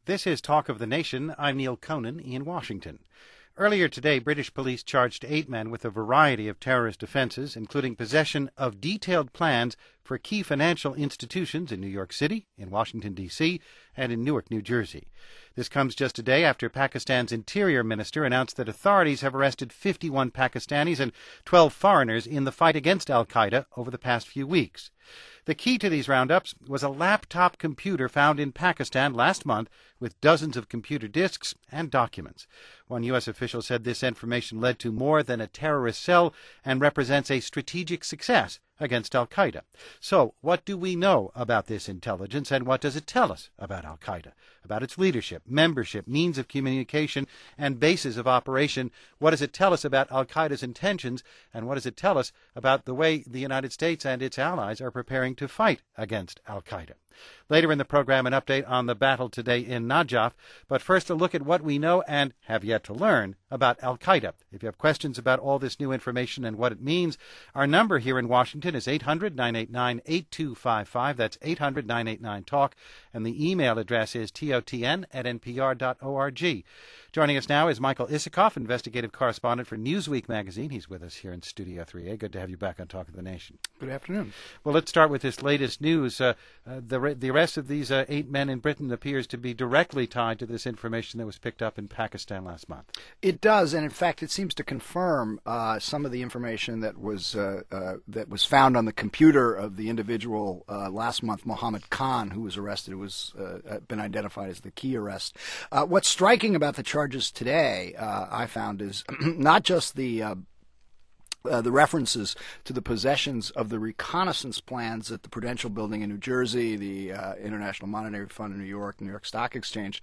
This is Talk of the Nation. I'm Neil Conan in Washington. Earlier today, British police charged 8 men with a variety of terrorist offenses, including possession of detailed plans for key financial institutions in New York City, in Washington, D.C., and in Newark, New Jersey. This comes just a day after Pakistan's interior minister announced that authorities have arrested 51 Pakistanis and 12 foreigners in the fight against al-Qaeda over the past few weeks. The key to these roundups was a laptop computer found in Pakistan last month with dozens of computer disks and documents. One U.S. official said this information led to more than a terrorist cell and represents a strategic success against al-Qaeda. So, what do we know about this intelligence, and what does it tell us about al-Qaeda, about its leadership, membership, means of communication, and bases of operation? What does it tell us about al-Qaeda's intentions, and what does it tell us about the way the United States and its allies are preparing to fight against al-Qaeda? Later in the program, an update on the battle today in Najaf. But first, a look at what we know and have yet to learn about al-Qaeda. If you have questions about all this new information and what it means, our number here in Washington is 800-989-8255. That's 800-989-TALK. And the email address is totn@npr.org. Joining us now is Michael Isikoff, investigative correspondent for Newsweek magazine. He's with us here in Studio 3A. Good to have you back on Talk of the Nation. Good afternoon. Well, let's start with this latest news. The arrest of these 8 men in Britain appears to be directly tied to this information that was picked up in Pakistan last month. It does, and in fact, it seems to confirm some of the information that was found on the computer of the individual last month, Mohammed Khan, who was arrested. It was been identified as the key arrest. What's striking about the charges today, I found, is not just the references to the possessions of the reconnaissance plans at the Prudential Building in New Jersey, the International Monetary Fund in New York, New York Stock Exchange,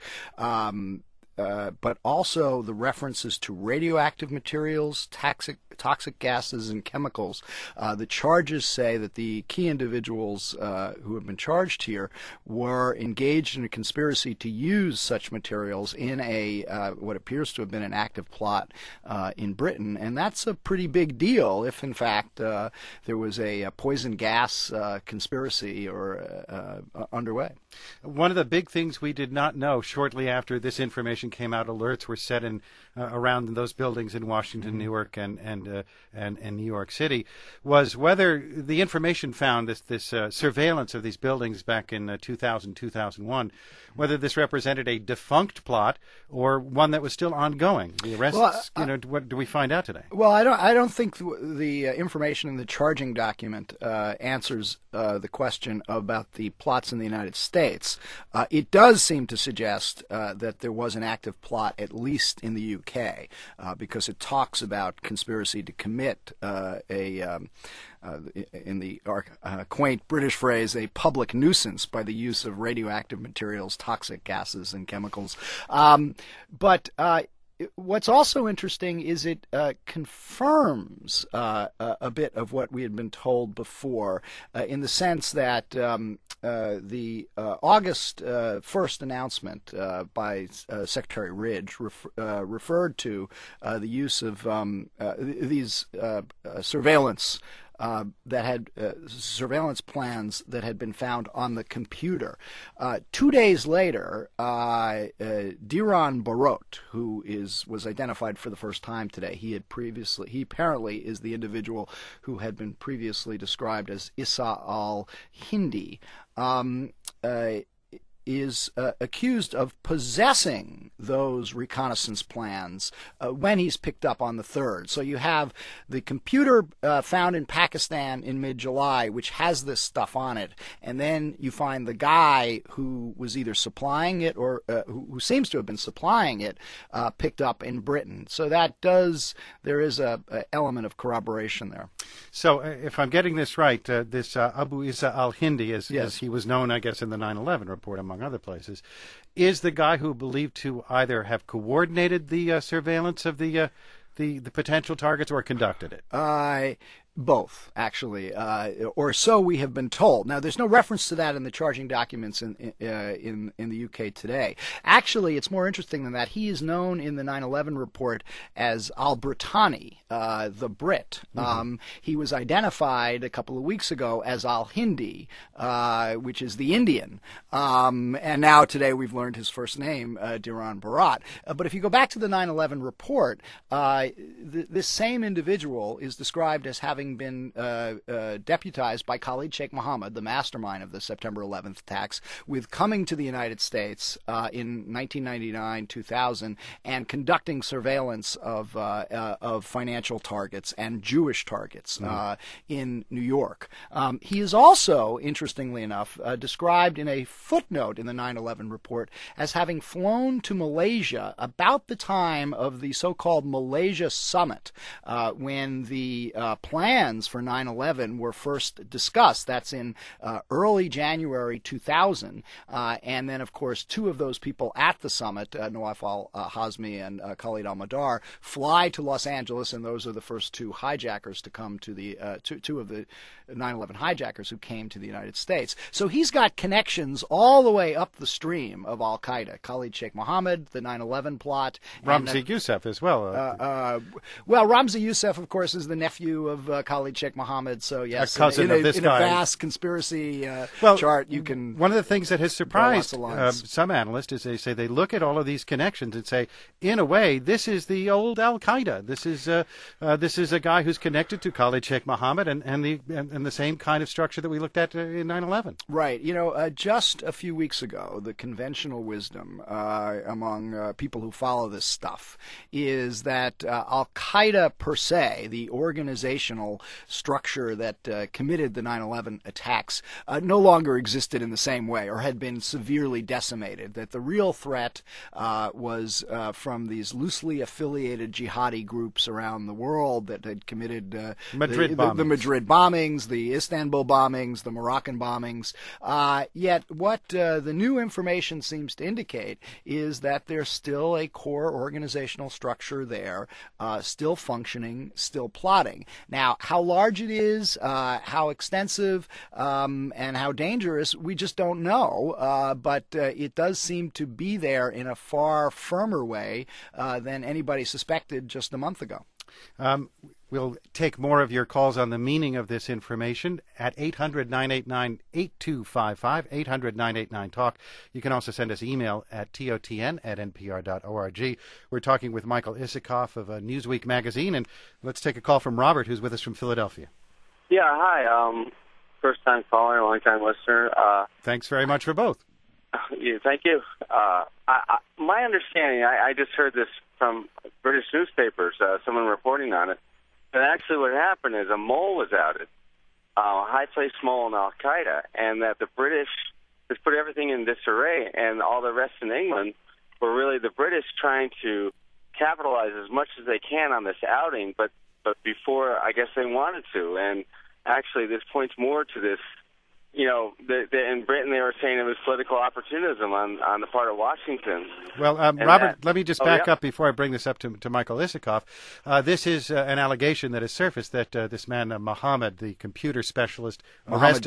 but also the references to radioactive materials, toxic gases, and chemicals. The charges say that the key individuals who have been charged here were engaged in a conspiracy to use such materials in what appears to have been an active plot in Britain, and that's a pretty big deal if, in fact, there was a poison gas conspiracy underway. One of the big things we did not know shortly after this information came out, alerts were set in around those buildings in Washington, Newark, and New York City, was whether the information found, this surveillance of these buildings back in 2001, whether this represented a defunct plot or one that was still ongoing. The arrests, what do we find out today? Well, I don't think the information in the charging document answers the question about the plots in the United States. It does seem to suggest that there was an active plot, at least in the UK, because it talks about conspiracy to commit in the quaint British phrase, a public nuisance by the use of radioactive materials, toxic gases, and chemicals. But what's also interesting is it confirms a bit of what we had been told before, in the sense that the August 1st announcement by Secretary Ridge referred to the use of these surveillance surveillance plans that had been found on the computer. 2 days later, Diran Barot, who was identified for the first time today, he apparently is the individual who had been previously described as Issa al-Hindi, is accused of possessing those reconnaissance plans when he's picked up on the 3rd. So you have the computer found in Pakistan in mid-July, which has this stuff on it, and then you find the guy who was either supplying it or who seems to have been supplying it picked up in Britain. So there is a element of corroboration there. So if I'm getting this right, this Abu Issa al-Hindi, as he was known, I guess, in the 9/11 report, among other places, is the guy who believed to either have coordinated the surveillance of the potential targets or conducted it. Both, actually, or so we have been told. Now, there's no reference to that in the charging documents in the UK today. Actually, it's more interesting than that. He is known in the 9/11 report as Al-Brittani, the Brit. Mm-hmm. He was identified a couple of weeks ago as Al-Hindi, which is the Indian. And now today we've learned his first name, Diran Barat. But if you go back to the 9/11 report, this same individual is described as having been deputized by Khalid Sheikh Mohammed, the mastermind of the September 11th attacks, with coming to the United States in 1999, 2000, and conducting surveillance of financial targets and Jewish targets in New York. He is also, interestingly enough, described in a footnote in the 9/11 report as having flown to Malaysia about the time of the so-called Malaysia Summit, when the plans for 9/11 were first discussed. That's in early January 2000. And then, of course, two of those people at the summit, Nawaf al-Hazmi and Khalid al-Madar, fly to Los Angeles, and those are the first two hijackers to come to the two of the 9/11 hijackers who came to the United States. So he's got connections all the way up the stream of Al-Qaeda. Khalid Sheikh Mohammed, the 9/11 plot. Ramzi Youssef as well. Well, Ramzi Youssef, of course, is the nephew of Khalid Sheikh Mohammed. So, yes, a cousin of this guy. In a vast conspiracy chart, you can... One of the things that has surprised some analysts is they say they look at all of these connections and say, in a way, this is the old Al-Qaeda. This is a guy who's connected to Khalid Sheikh Mohammed and the same kind of structure that we looked at in 9/11. Right. Just a few weeks ago, the conventional wisdom among people who follow this stuff is that Al-Qaeda per se, the organizational structure that committed the 9/11 attacks, no longer existed in the same way or had been severely decimated, that the real threat was from these loosely affiliated jihadi groups around the world that had committed the Madrid bombings, the Istanbul bombings, the Moroccan bombings. Yet what the new information seems to indicate is that there's still a core organizational structure there, still functioning, still plotting. Now, how large it is, how extensive, and how dangerous, we just don't know. But it does seem to be there in a far firmer way than anybody suspected just a month ago. We'll take more of your calls on the meaning of this information at 800-989-8255, 800-989-TALK. You can also send us email at totn@npr.org. We're talking with Michael Isikoff of Newsweek magazine, and let's take a call from Robert, who's with us from Philadelphia. Yeah, hi. First-time caller, long-time listener. Thanks very much for both. Yeah, thank you. My understanding, I just heard this from British newspapers, someone reporting on it, that actually what happened is a mole was outed, a high-placed mole in Al-Qaeda, and that the British just put everything in disarray, and all the rest in England were really the British trying to capitalize as much as they can on this outing, but before I guess they wanted to. And actually this points more to this, in Britain they were saying it was political opportunism on the part of Washington. Well, Robert, let me just back up before I bring this up to Michael Isikoff. This is an allegation that has surfaced that this man, Mohammed, the computer specialist, arrested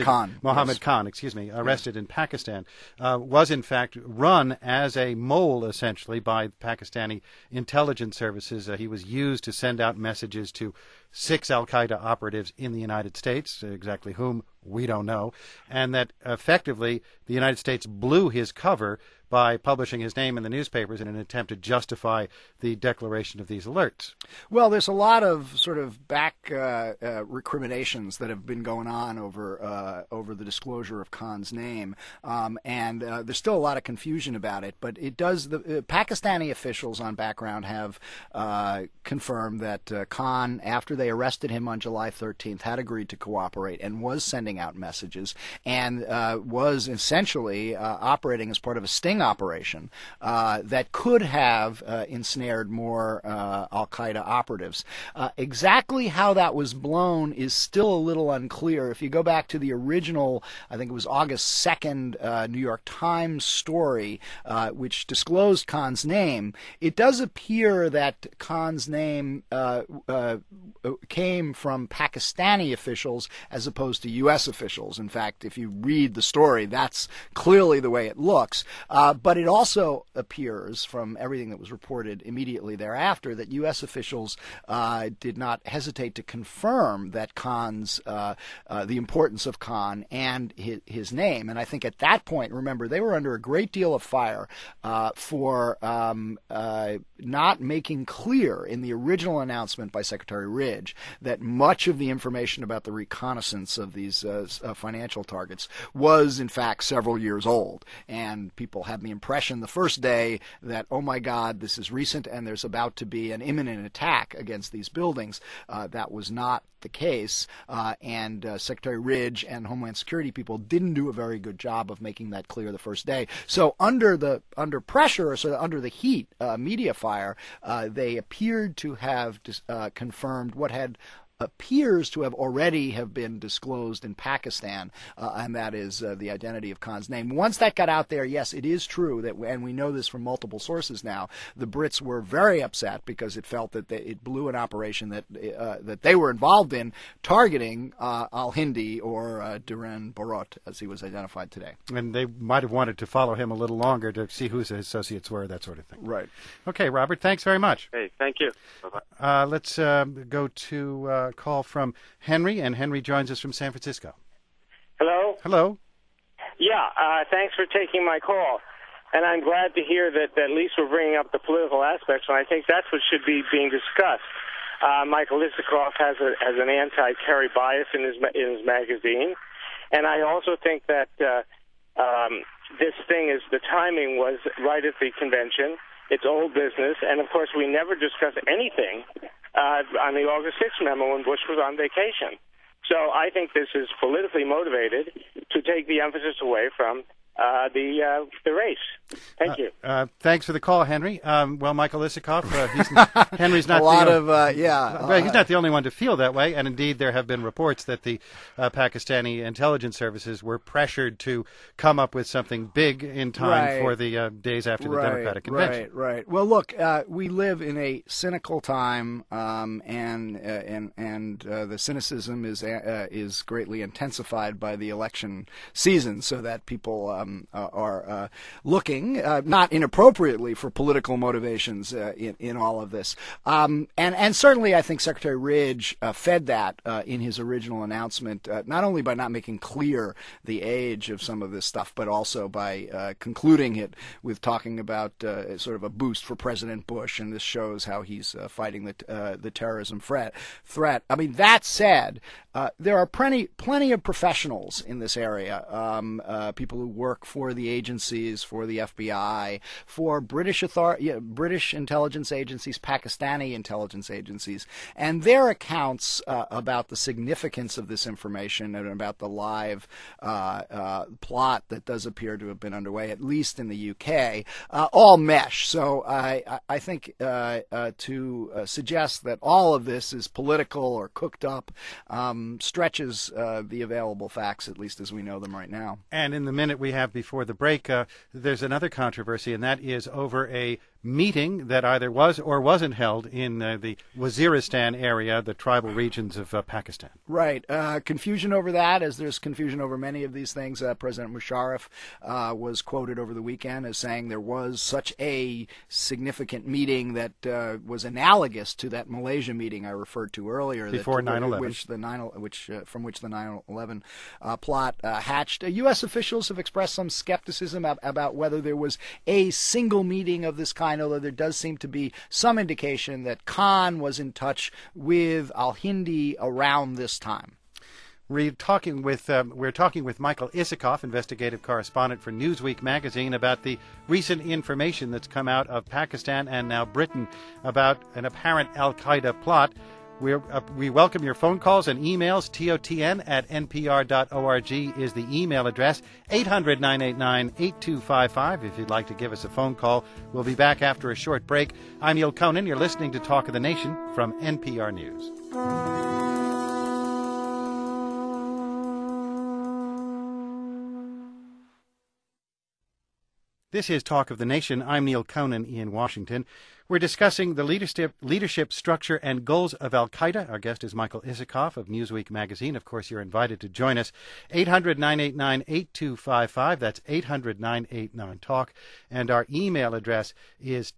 in Pakistan, was in fact run as a mole, essentially, by Pakistani intelligence services. He was used to send out messages to 6 Al-Qaeda operatives in the United States, exactly whom we don't know, and that effectively the United States blew his cover by publishing his name in the newspapers in an attempt to justify the declaration of these alerts. Well, there's a lot of sort of back recriminations that have been going on over the disclosure of Khan's name, and there's still a lot of confusion about it. But it does. The Pakistani officials on background have confirmed that Khan, after they arrested him on July 13th, had agreed to cooperate and was sending out messages and was essentially operating as part of a sting sting operation that could have ensnared more al-Qaeda operatives. Exactly how that was blown is still a little unclear. If you go back to the original, I think it was August 2nd, New York Times story, which disclosed Khan's name, it does appear that Khan's name came from Pakistani officials as opposed to U.S. officials. In fact, if you read the story, that's clearly the way it looks. But it also appears from everything that was reported immediately thereafter that U.S. officials did not hesitate to confirm that Khan's, the importance of Khan and his name. And I think at that point, remember, they were under a great deal of fire for not making clear in the original announcement by Secretary Ridge that much of the information about the reconnaissance of these financial targets was, in fact, several years old. And people had the impression the first day that, oh my God, this is recent and there's about to be an imminent attack against these buildings. That was not the case, and Secretary Ridge and Homeland Security people didn't do a very good job of making that clear the first day. So under pressure, or sort of under the heat, media fire, they appeared to have confirmed what had appears to have already have been disclosed in Pakistan, and that is the identity of Khan's name. Once that got out there, yes, it is true that, and we know this from multiple sources now, the Brits were very upset because it felt that it blew an operation that that they were involved in targeting al-Hindi or Duran Barot, as he was identified today. And they might have wanted to follow him a little longer to see who his associates were, that sort of thing. Right. Okay, Robert, thanks very much. Hey, thank you. Bye-bye. Let's go to call from Henry, and Henry joins us from San Francisco. Hello? Hello. Yeah, thanks for taking my call. And I'm glad to hear that at least we're bringing up the political aspects, and I think that's what should be being discussed. Michael Isikoff has an anti-Kerry bias in his magazine, and I also think that this thing the timing was right at the convention. It's old business, and of course we never discuss anything on the August 6th memo when Bush was on vacation. So I think this is politically motivated to take the emphasis away from the race. Thank you. Thanks for the call, Henry. Well, Michael Isikoff, Henry's not he's not the only one to feel that way, and indeed there have been reports that the Pakistani intelligence services were pressured to come up with something big in time for the days after the Democratic convention. Right. Well, look, we live in a cynical time, and the cynicism is greatly intensified by the election season, so that people are looking, not inappropriately, for political motivations in all of this. And certainly I think Secretary Ridge fed that in his original announcement, not only by not making clear the age of some of this stuff, but also by concluding it with talking about sort of a boost for President Bush, and this shows how he's fighting the terrorism threat. I mean, that said, there are plenty of professionals in this area, people who work for the agencies, for the FBI, for British intelligence agencies, Pakistani intelligence agencies, and their accounts about the significance of this information and about the live plot that does appear to have been underway, at least in the UK, all mesh. So I think to suggest that all of this is political or cooked up stretches the available facts, at least as we know them right now. And in the minute we have before the break, there's another controversy, and that is over a meeting that either was or wasn't held in the Waziristan area, the tribal regions of Pakistan. Right. Confusion over that, as there's confusion over many of these things. President Musharraf was quoted over the weekend as saying there was such a significant meeting that was analogous to that Malaysia meeting I referred to earlier. Before 9/11. From which the 9/11 plot hatched. U.S. officials have expressed some skepticism about whether there was a single meeting of this kind, although there does seem to be some indication that Khan was in touch with al-Hindi around this time. We're talking with Michael Isikoff, investigative correspondent for Newsweek magazine, about the recent information that's come out of Pakistan and now Britain about an apparent al-Qaeda plot. We welcome your phone calls and emails. TOTN@npr.org is the email address. 800-989-8255 if you'd like to give us a phone call. We'll be back after a short break. I'm Neil Conan. You're listening to Talk of the Nation from NPR News. This is Talk of the Nation. I'm Neil Conan in Washington. We're discussing the leadership structure and goals of al-Qaeda. Our guest is Michael Isikoff of Newsweek magazine. Of course, you're invited to join us. 800-989-8255. That's 800-989-TALK. And our email address is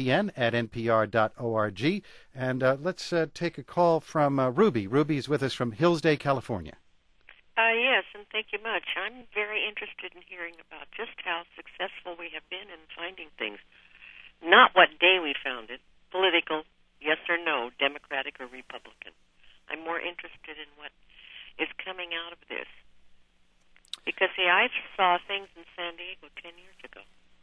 totn@npr.org. And let's take a call from Ruby. Ruby's with us from Hillsday, California. Yes, and thank you much. I'm very interested in hearing about just how successful we have been in finding things. Not what day we found it, political, yes or no, Democratic or Republican. I'm more interested in what is coming out of this. Because, see, I saw things in San Diego 10 years ago.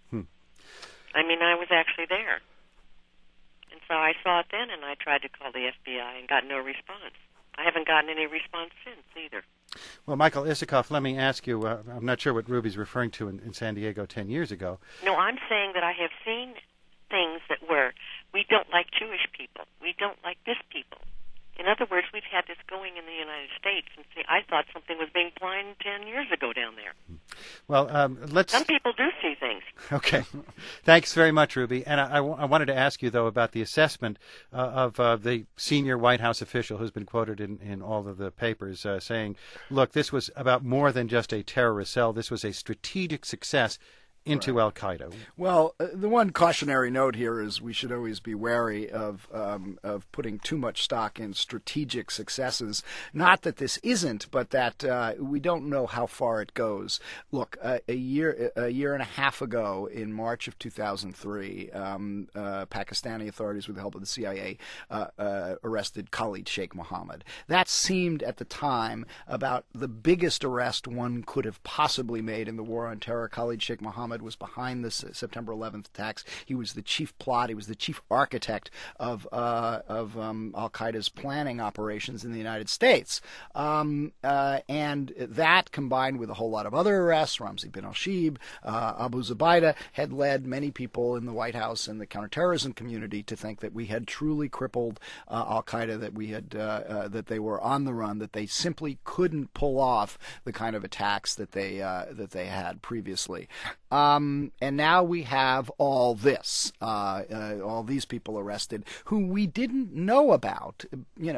I mean, I was actually there. And so I saw it then, and I tried to call the FBI and got no response. I haven't gotten any response since either. Well, Michael Isikoff, let me ask you, I'm not sure what Ruby's referring to in San Diego 10 years ago. No, I'm saying that I have seen things that were, we don't like Jewish people, we don't like this people. In other words, we've had this going in the United States, and see, I thought something was being planned 10 years ago down there. Well, Some people do see things. Okay. Thanks very much, Ruby. And I wanted to ask you, though, about the assessment of the senior White House official who's been quoted in all of the papers saying, look, this was about more than just a terrorist cell. This was a strategic success into al-Qaeda. Well, the one cautionary note here is we should always be wary of putting too much stock in strategic successes. Not that this isn't, but that we don't know how far it goes. Look, a year and a half ago, in March of 2003, Pakistani authorities, with the help of the CIA, arrested Khalid Sheikh Mohammed. That seemed at the time about the biggest arrest one could have possibly made in the war on terror. Khalid Sheikh Mohammed was behind the September 11th attacks. He was the chief plot. He was the chief architect of al-Qaeda's planning operations in the United States. And that, combined with a whole lot of other arrests, Ramzi bin al-Shibh, Abu Zubaydah, had led many people in the White House and the counterterrorism community to think that we had truly crippled al-Qaeda, that we had that they were on the run, that they simply couldn't pull off the kind of attacks that they had previously. And now we have all this, all these people arrested who we didn't know about,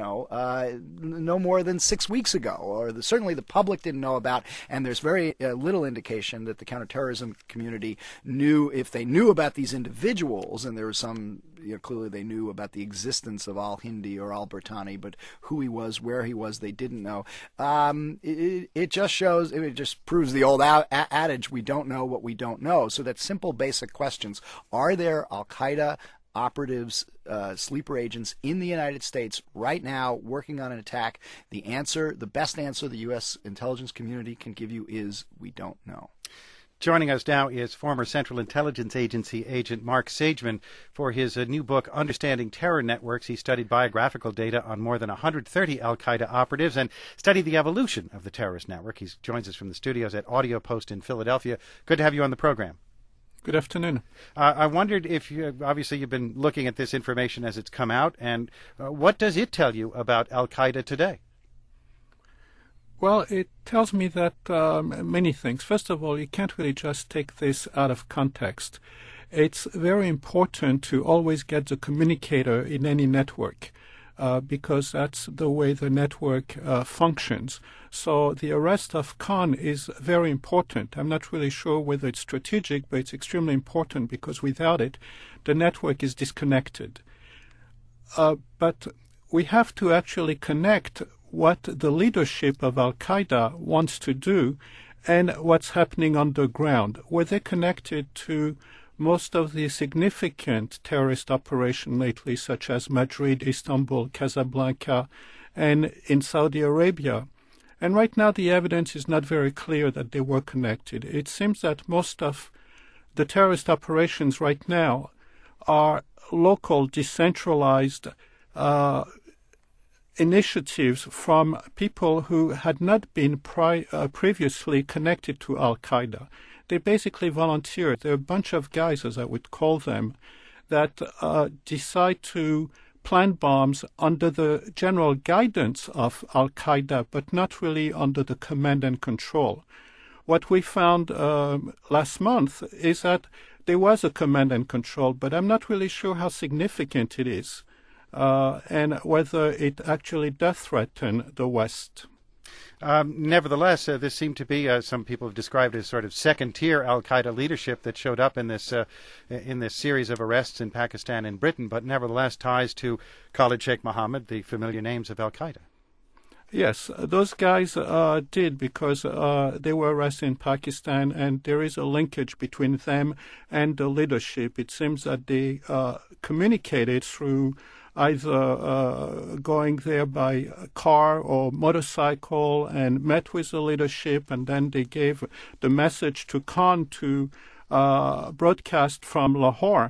no more than 6 weeks ago, or certainly the public didn't know about, and there's very little indication that the counterterrorism community knew, if they knew about these individuals, and there was some, clearly they knew about the existence of al-Hindi or al-Bartani, but who he was, where he was, they didn't know. It just shows, it just proves the old adage, we don't know what we don't know. So that's simple, basic questions. Are there al-Qaeda operatives, sleeper agents in the United States right now working on an attack? The answer, the best answer the U.S. intelligence community can give you is we don't know. Joining us now is former Central Intelligence Agency agent Mark Sageman for his new book, Understanding Terror Networks. He studied biographical data on more than 130 al-Qaeda operatives and studied the evolution of the terrorist network. He joins us from the studios at Audio Post in Philadelphia. Good to have you on the program. Good afternoon. I wondered if obviously you've been looking at this information as it's come out, and what does it tell you about al-Qaeda today? Well, it tells me that many things. First of all, you can't really just take this out of context. It's very important to always get the communicator in any network because that's the way the network functions. So the arrest of Khan is very important. I'm not really sure whether it's strategic, but it's extremely important because without it, the network is disconnected. But we have to actually connect what the leadership of al-Qaeda wants to do and what's happening underground. Were they connected to most of the significant terrorist operations lately, such as Madrid, Istanbul, Casablanca, and in Saudi Arabia? And right now the evidence is not very clear that they were connected. It seems that most of the terrorist operations right now are local, decentralized initiatives from people who had not been previously connected to Al-Qaeda. They basically volunteered. They're a bunch of guys, as I would call them, that decide to plant bombs under the general guidance of Al-Qaeda, but not really under the command and control. What we found last month is that there was a command and control, but I'm not really sure how significant it is and whether it actually does threaten the West. Nevertheless, this seemed to be, some people have described as sort of second-tier Al-Qaeda leadership that showed up in this series of arrests in Pakistan and Britain, but nevertheless ties to Khalid Sheikh Mohammed, the familiar names of Al-Qaeda. Yes, those guys did because they were arrested in Pakistan, and there is a linkage between them and the leadership. It seems that they communicated through either going there by car or motorcycle and met with the leadership, and then they gave the message to Khan to broadcast from Lahore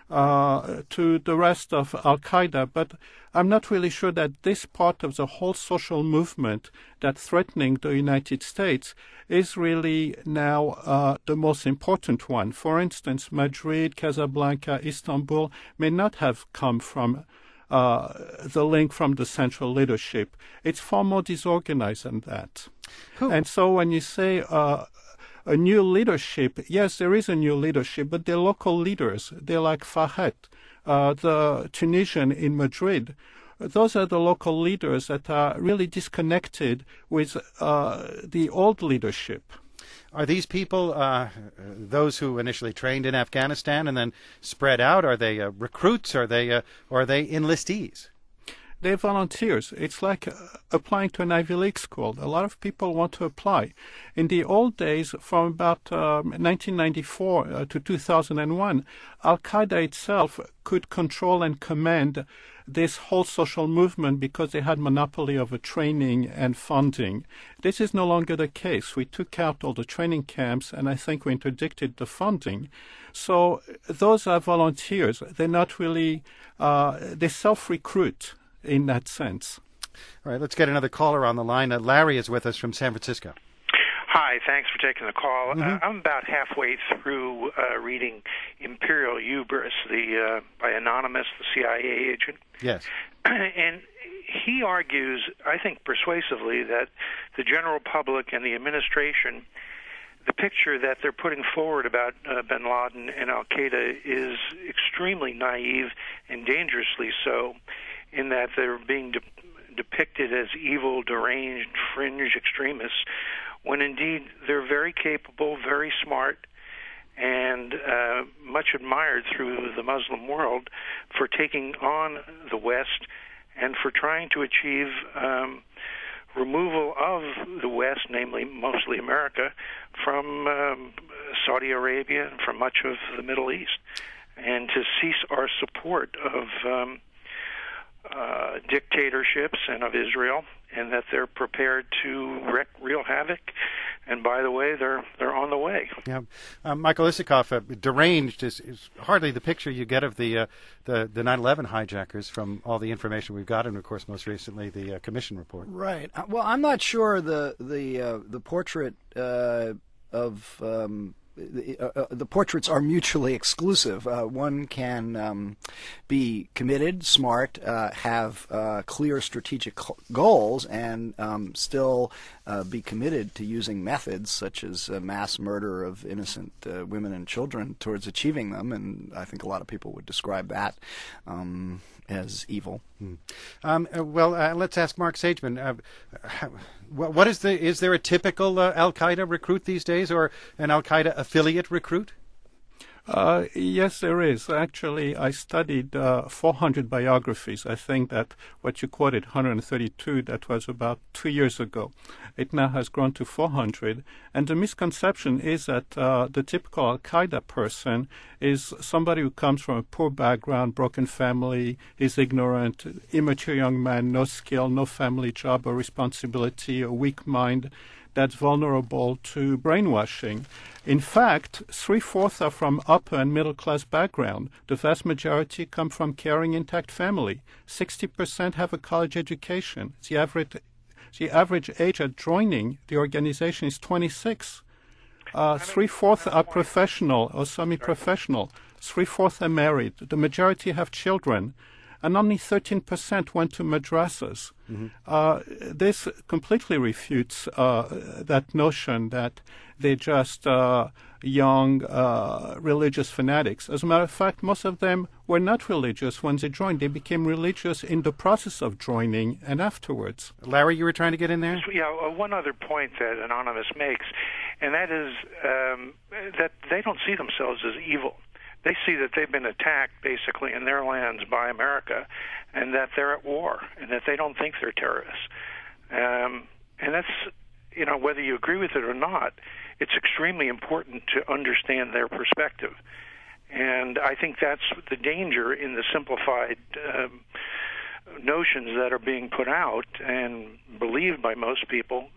to the rest of Al-Qaeda. But I'm not really sure that this part of the whole social movement that's threatening the United States is really now the most important one. For instance, Madrid, Casablanca, Istanbul may not have come from the link from the central leadership. It's far more disorganized than that. And so when you say a new leadership, yes, there is a new leadership, but they're local leaders. They're like Fahed, the Tunisian in Madrid. Those are the local leaders that are really disconnected with the old leadership. Are these people those who initially trained in Afghanistan and then spread out? Are they recruits? Or are they enlistees? They're volunteers. It's like applying to an Ivy League school. A lot of people want to apply. In the old days, from about 1994 to 2001, Al-Qaeda itself could control and command this whole social movement because they had monopoly over training and funding. This is no longer the case. We took out all the training camps, and I think we interdicted the funding. So those are volunteers. They're not really, they self-recruit in that sense. All right, let's get another caller on the line. Larry is with us from San Francisco. Hi, thanks for taking the call. I'm about halfway through reading Imperial Hubris, by Anonymous, the CIA agent. Yes. And he argues, I think persuasively, that the general public and the administration, the picture that they're putting forward about bin Laden and Al-Qaeda is extremely naive and dangerously so, in that they're being depicted as evil, deranged, fringe extremists, when indeed they're very capable, very smart, and much admired through the Muslim world for taking on the West and for trying to achieve removal of the West, namely mostly America, from Saudi Arabia and from much of the Middle East, and to cease our support of dictatorships and of Israel, and that they're prepared to wreak real havoc. And by the way, they're on the way. Yeah, Michael Isikoff, deranged is hardly the picture you get of the 9/11 hijackers from all the information we've got, and of course, most recently the commission report. Right. Well, I'm not sure the portrait of the portraits are mutually exclusive. One can be committed, smart, have clear strategic goals, and still be committed to using methods such as mass murder of innocent women and children towards achieving them. And I think a lot of people would describe that as evil. Let's ask Mark Sageman. What is there a typical Al-Qaeda recruit these days, or an Al-Qaeda affiliate recruit? Yes, there is. Actually, I studied 400 biographies. I think that what you quoted, 132, that was about 2 years ago. It now has grown to 400. And the misconception is that the typical Al-Qaeda person is somebody who comes from a poor background, broken family, is ignorant, immature young man, no skill, no family job or responsibility, a weak mind. that's vulnerable to brainwashing. In fact, 3/4 are from upper and middle class background. The vast majority come from caring, intact family. 60% have a college education. The average age at joining the organization is 26. 3/4 are professional or semi-professional. 3/4 are married. The majority have children. And only 13% went to madrasas. This completely refutes that notion that they're just young religious fanatics. As a matter of fact, most of them were not religious when they joined. They became religious in the process of joining and afterwards. Larry, you were trying to get in there? Yeah, one other point that Anonymous makes, and that is that they don't see themselves as evil. They see that they've been attacked basically in their lands by America, and that they're at war, and that they don't think they're terrorists. And that's, whether you agree with it or not, it's extremely important to understand their perspective. And I think that's the danger in the simplified notions that are being put out and believed by most people.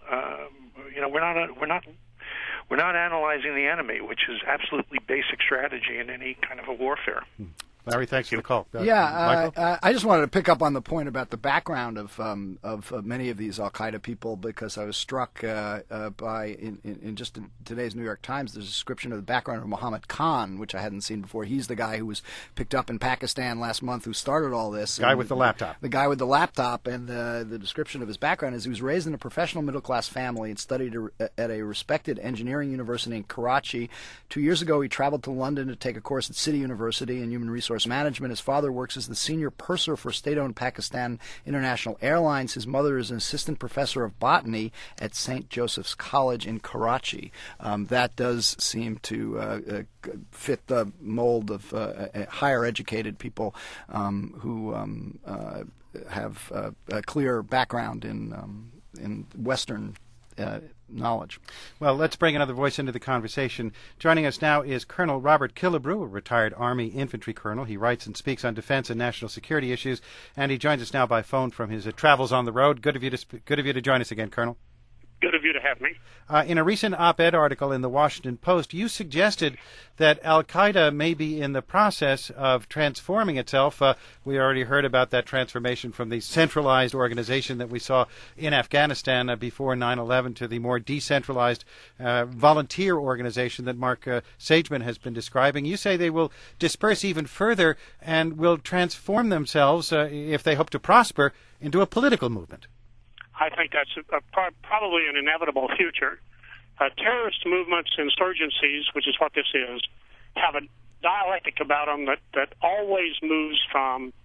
We're not analyzing the enemy, which is absolutely basic strategy in any kind of a warfare. Larry, thanks for the call. I just wanted to pick up on the point about the background of many of these Al-Qaeda people, because I was struck by in today's New York Times, there's a description of the background of Mohammed Khan, which I hadn't seen before. He's the guy who was picked up in Pakistan last month who started all this. The guy with the laptop. The guy with the laptop, and the description of his background is he was raised in a professional middle-class family and studied at a respected engineering university in Karachi. 2 years ago, he traveled to London to take a course at City University in human resource management. His father works as the senior purser for state-owned Pakistan International Airlines. His mother is an assistant professor of botany at St. Joseph's College in Karachi. That does seem to fit the mold of higher educated people who have a clear background in Western knowledge. Well, let's bring another voice into the conversation. Joining us now is Colonel Robert Killebrew, a retired Army infantry colonel. He writes and speaks on defense and national security issues, and he joins us now by phone from his travels on the road. Good of you to join us again, Colonel. Good of you to have me. In a recent op-ed article in the Washington Post, you suggested that Al-Qaeda may be in the process of transforming itself. We already heard about that transformation from the centralized organization that we saw in Afghanistan before 9/11 to the more decentralized volunteer organization that Mark Sageman has been describing. You say they will disperse even further and will transform themselves, if they hope to prosper, into a political movement. I think that's probably an inevitable future. Terrorist movements, insurgencies, which is what this is, have a dialectic about them that always moves from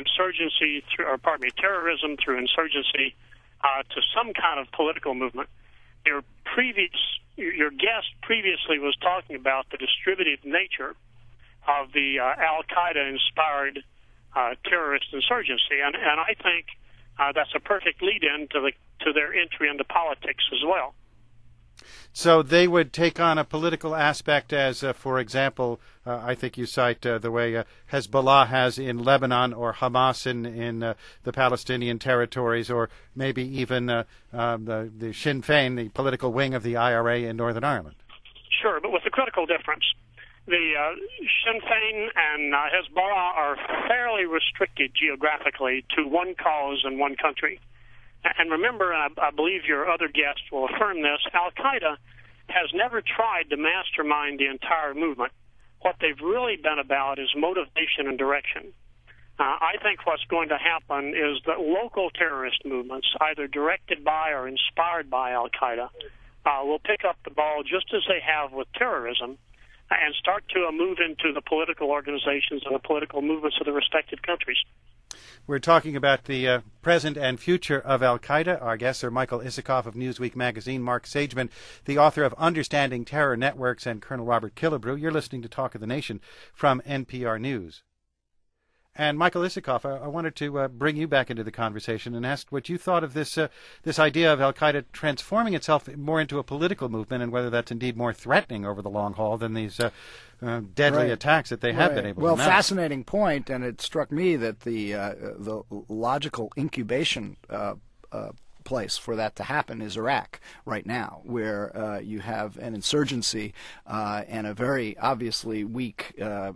terrorism through insurgency to some kind of political movement. Your guest previously was talking about the distributed nature of the Al-Qaeda-inspired terrorist insurgency, and I think that's a perfect lead-in to their entry into politics as well. So they would take on a political aspect as, for example, I think you cite the way Hezbollah has in Lebanon or Hamas in the Palestinian territories, or maybe even the Sinn Féin, the political wing of the IRA in Northern Ireland. Sure, but with a critical difference. The Sinn Féin and Hezbollah are fairly restricted geographically to one cause and one country. And remember, and I believe your other guest will affirm this, Al-Qaeda has never tried to mastermind the entire movement. What they've really been about is motivation and direction. I think what's going to happen is that local terrorist movements, either directed by or inspired by Al-Qaeda, will pick up the ball just as they have with terrorism and start to move into the political organizations and the political movements of the respective countries. We're talking about the present and future of Al-Qaeda. Our guests are Michael Isikoff of Newsweek magazine, Mark Sageman, the author of Understanding Terror Networks, and Colonel Robert Killebrew. You're listening to Talk of the Nation from NPR News. And Michael Isikoff, I wanted to bring you back into the conversation and ask what you thought of this idea of Al-Qaeda transforming itself more into a political movement, and whether that's indeed more threatening over the long haul than these deadly attacks that they have been able to mount. Well, fascinating point, and it struck me that the logical incubation place for that to happen is Iraq right now, where you have an insurgency and a very obviously weak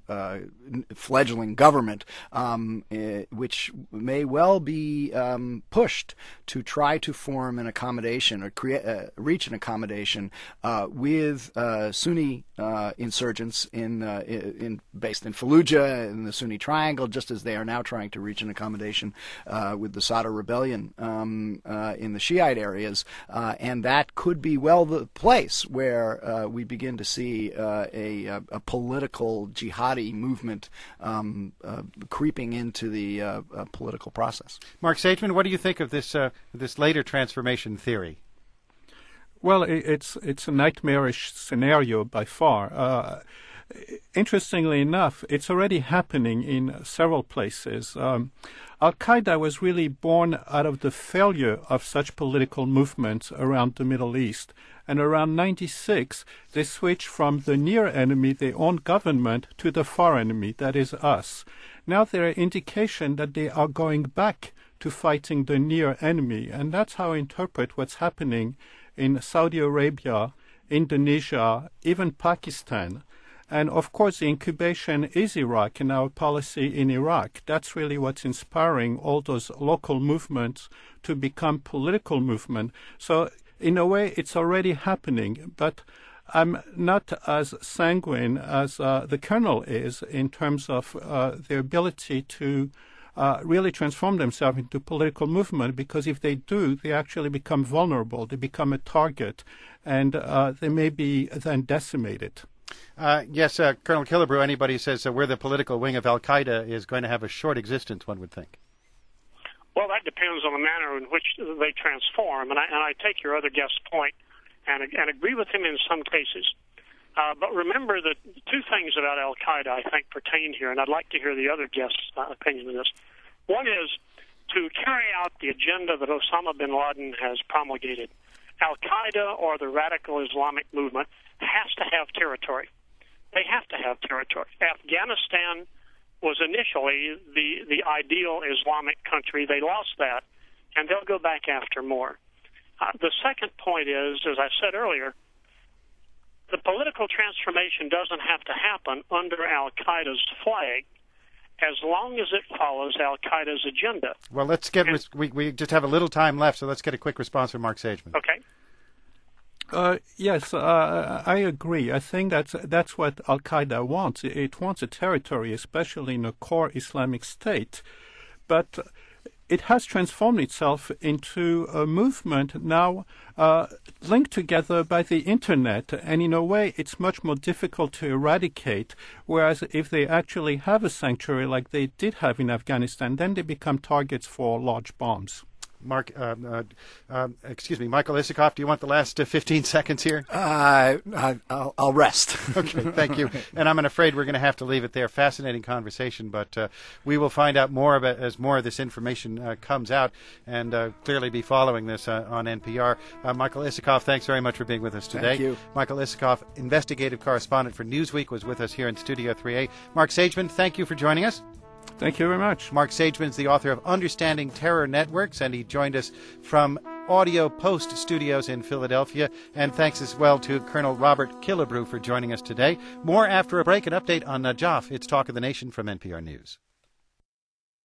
fledgling government, which may well be pushed to try to form an accommodation or reach an accommodation with Sunni insurgents based in Fallujah in the Sunni Triangle, just as they are now trying to reach an accommodation with the Sadr rebellion in the Shiite areas, and that could be the place where we begin to see a political jihadi movement creeping into the political process. Mark Sageman, what do you think of this later transformation theory? Well, it's a nightmarish scenario by far. Interestingly enough, it's already happening in several places. Al-Qaeda was really born out of the failure of such political movements around the Middle East. And around 96, they switched from the near enemy, their own government, to the far enemy, that is us. Now there are indications that they are going back to fighting the near enemy, and that's how I interpret what's happening in Saudi Arabia, Indonesia, even Pakistan. And of course, the incubation is Iraq and our policy in Iraq. That's really what's inspiring all those local movements to become political movements. So in a way, it's already happening, but I'm not as sanguine as the Colonel is in terms of their ability to really transform themselves into political movement, because if they do, they actually become vulnerable, they become a target, and they may be then decimated. Yes, Colonel Killebrew, anybody who says we're the political wing of Al-Qaeda is going to have a short existence, one would think. Well, that depends on the manner in which they transform, and I take your other guest's point and agree with him in some cases. But remember that two things about Al-Qaeda, I think, pertain here, and I'd like to hear the other guest's opinion on this. One is to carry out the agenda that Osama bin Laden has promulgated. Al-Qaeda, or the radical Islamic movement, has to have territory. They have to have territory. Afghanistan was initially the ideal Islamic country. They lost that, and they'll go back after more. The second point is, as I said earlier, the political transformation doesn't have to happen under Al-Qaeda's flag as long as it follows Al-Qaeda's agenda. Well, let's get we just have a little time left, so let's get a quick response from Mark Sageman. Okay. Yes, I agree. I think that's what Al-Qaeda wants. It wants a territory, especially in a core Islamic state. But it has transformed itself into a movement now linked together by the Internet. And in a way, it's much more difficult to eradicate. Whereas if they actually have a sanctuary like they did have in Afghanistan, then they become targets for large bombs. Michael Isikoff, do you want the last 15 seconds here? I'll rest. Okay, thank you. And I'm afraid we're going to have to leave it there. Fascinating conversation, but we will find out more about as more of this information comes out, and clearly be following this on NPR. Michael Isikoff, thanks very much for being with us today. Thank you. Michael Isikoff, investigative correspondent for Newsweek, was with us here in Studio 3A. Mark Sageman, thank you for joining us. Thank you very much. Mark Sageman is the author of Understanding Terror Networks, and he joined us from Audio Post Studios in Philadelphia. And thanks as well to Colonel Robert Killebrew for joining us today. More after a break, an update on Najaf. It's Talk of the Nation from NPR News.